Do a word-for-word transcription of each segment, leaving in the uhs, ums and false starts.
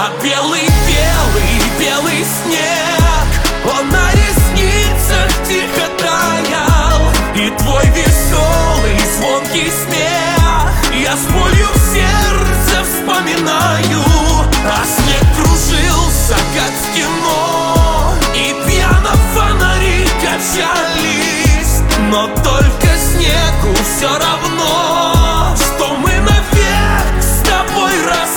А белый-белый, белый снег, он на ресницах тихо таял. И твой веселый, звонкий смех я с болью в сердце вспоминаю. А снег кружился, как в кино, и пьяно фонари качались. Но только снегу все равно, что мы навек с тобой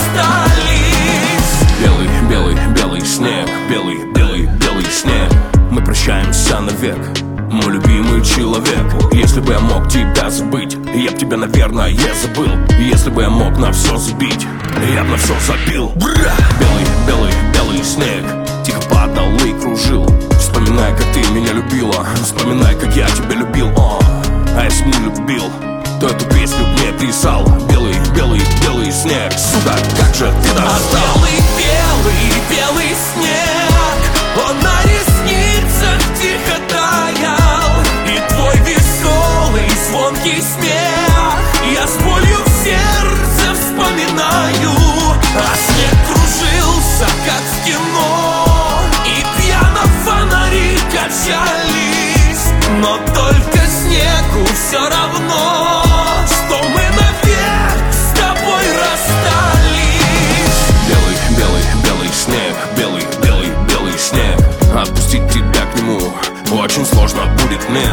расстались. Белый, белый, белый снег, белый, белый, белый снег. Мы прощаемся навек, мой любимый человек. Если бы я мог тебя забыть, я б тебя, наверное, забыл. Если бы я мог на все забить, я б на все забил. Бра! Белый, белый, белый снег тихо падал и кружил. Вспоминай, как ты меня любила, вспоминай, как я тебя любил. О, а если не любил, то эту песню мне писал. Белый, белый, белый снег, сюда, как же ты достал. А белый, белый, белый снег, он на ресницах тихо таял. И твой веселый, звонкий смех я с болью в сердце вспоминаю. А снег кружился, как в кино, и пьяно фонари качались. Но только снегу все равно, что мы навек с тобой расстались. Белый, белый, белый снег, белый, белый, белый снег. Отпустить тебя к нему очень сложно будет мне.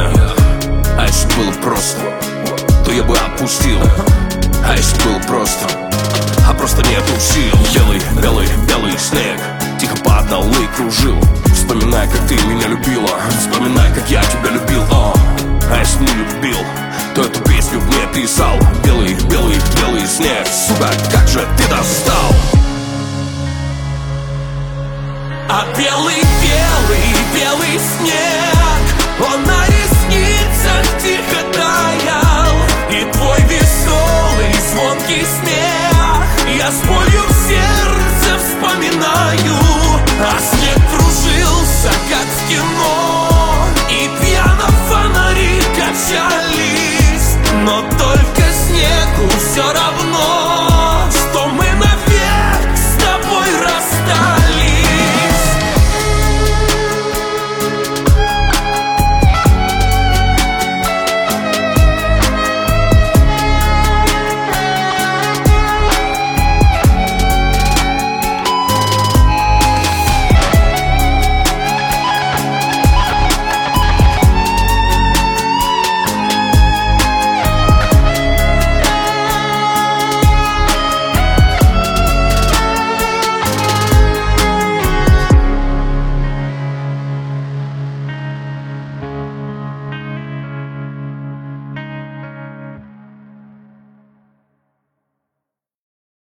А если было просто, то я бы отпустил. А если было просто, а просто нету сил. Белый, белый, белый снег тихо падал и кружил. Вспоминай, как ты меня любила, вспоминай, как я тебя любил. О, а если не любил, то эту песню мне писал. Белый, белый, белый снег, сука, как же ты достал. А белый, белый, белый снег,